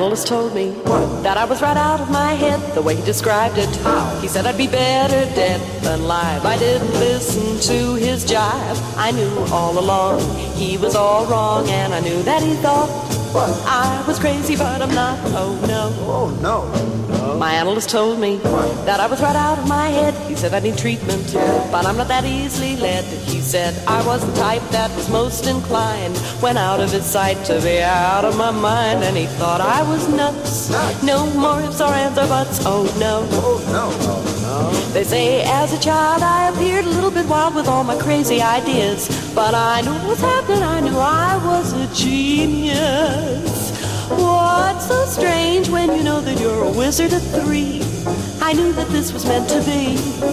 analyst told me that I was right out of my head the way he described it. He said I'd be better dead than live. I didn't listen to his jive. I knew all along he was all wrong, and I knew that he thought I was crazy, but I'm not. Oh no. Oh no. My analyst told me that I was right out of my head. He said I need treatment, but I'm not that easily led. He said I was the type that was most inclined, when out of his sight, to be out of my mind. And he thought I was nuts. No more ifs or ands or buts. Oh no. Oh no. They say as a child I appeared a little bit wild with all my crazy ideas, but I knew what was happening. I knew I was a genius. What's so strange when you know that you're a wizard at 3? I knew that this was meant to be.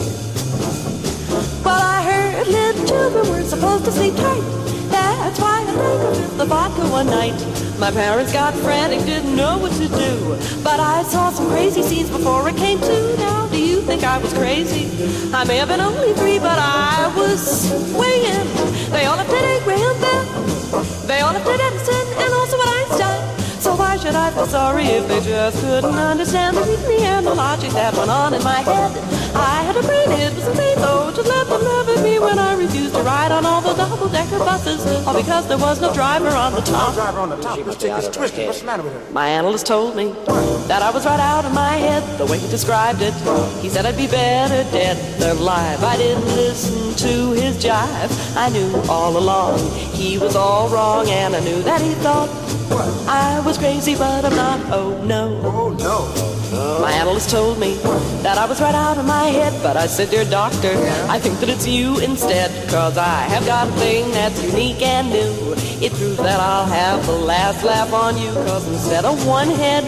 But I heard little children were supposed to sleep tight. That's why I drank a fifth of vodka one night. My parents got frantic, didn't know what to do. But I saw some crazy scenes before it came to. Now, do you think I was crazy? I may have been only 3, but I was swinging. They all have did Graham Bell. They all have did Edison and also what Einstein. So why should I feel sorry if they just couldn't understand the reasoning and the logic that went on in my head? I had a brain, it was insane, though. Just let them laugh at me when I refused to ride on all the double-decker buses, all because there was no driver on the top. Let's take this twisted. What's the matter with her? My analyst told me that I was right out of my head the way he described it. He said I'd be better dead than live. I didn't listen to his jive. I knew all along he was all wrong, and I knew that he thought I was crazy, but I'm not. Oh no. Oh no. My analyst told me that I was right out of my head, but I said, dear doctor, I think that it's you instead, 'cause I have got a thing that's unique and new. It proves that I'll have the last laugh on you, 'cause instead of one head,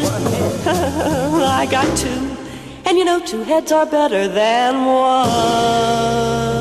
I got 2. And you know 2 heads are better than one.